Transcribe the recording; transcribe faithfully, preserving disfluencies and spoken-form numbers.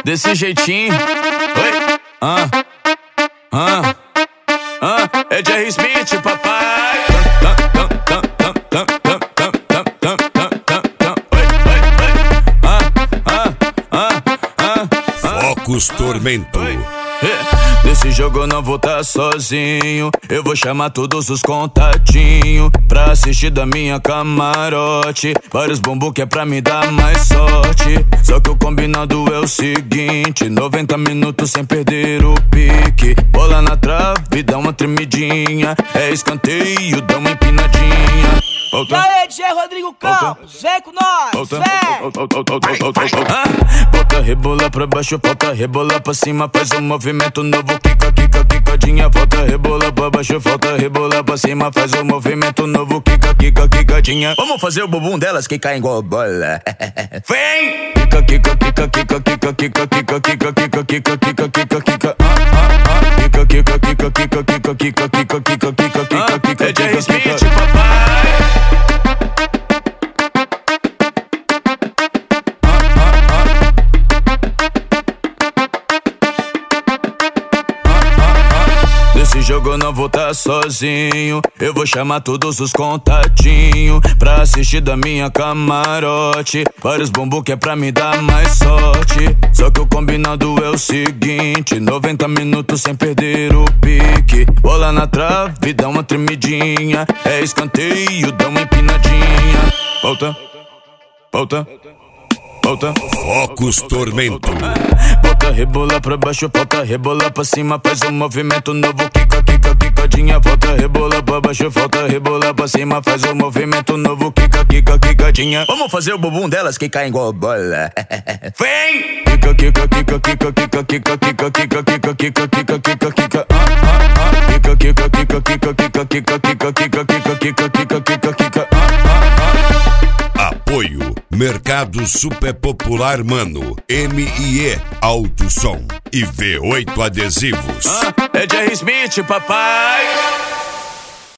desse jeitinho. Oi, ah, ah, ah, é Jerry Smith, papai. Focus Tormento. Nesse jogo eu não vou tá sozinho. Eu vou chamar todos os contatinhos pra assistir da minha camarote. Vários bumbum que é pra me dar mais sorte. Só que o combinado é o seguinte: noventa minutos sem perder o pique. Bola na trave, dá uma tremidinha. É escanteio, dá uma empinadinha. Volta. E aí, D J Rodrigo Campos, vem com nós, vem! Ah, bota rebola pra baixo, volta rebola pra cima. Faz um movimento novo, quica, quica, quicadinha. Volta rebola pra baixo, volta rebola pra cima. Faz um movimento novo, quica, quica, quicadinha. Vamos fazer o bumbum delas que caem igual bola. Vem! Quica, quica, quica, quica, quica, quica, quica, quica, quica, quica, quica, quica, quica. Quica, quica, quica, quica, quica, quica, quica, quica, quica, quica, quica. É Jerry Smith, papai. Nesse jogo eu não vou tá sozinho. Eu vou chamar todos os contatinhos pra assistir da minha camarote. Vários bumbum que é pra me dar mais sorte. Só que o combinado é o seguinte: noventa minutos sem perder o pique. Bola na trave, dá uma tremidinha. É escanteio, dá uma empinadinha. Volta, volta, volta. Focus Tormento. Bota rebola pra baixo, volta rebola pra cima. Faz um movimento novo, quica, quica, quicadinha. Volta rebola pra baixo, volta rebola pra cima. Faz um movimento novo, quica, quica, quicadinha. Vamos fazer o bumbum delas que caem igual bola. Vem! Quica, quica, quica, quica, quica, quica, quica, quica, quica, quica, quica, quica, quica. Quica, quica, quica, quica, quica, quica, quica, quica, quica, quica, quica, quica, quica. Apoio Mercado Super Popular Mano, M I E Alto Som e V oito Adesivos. É Jerry Smith, papai.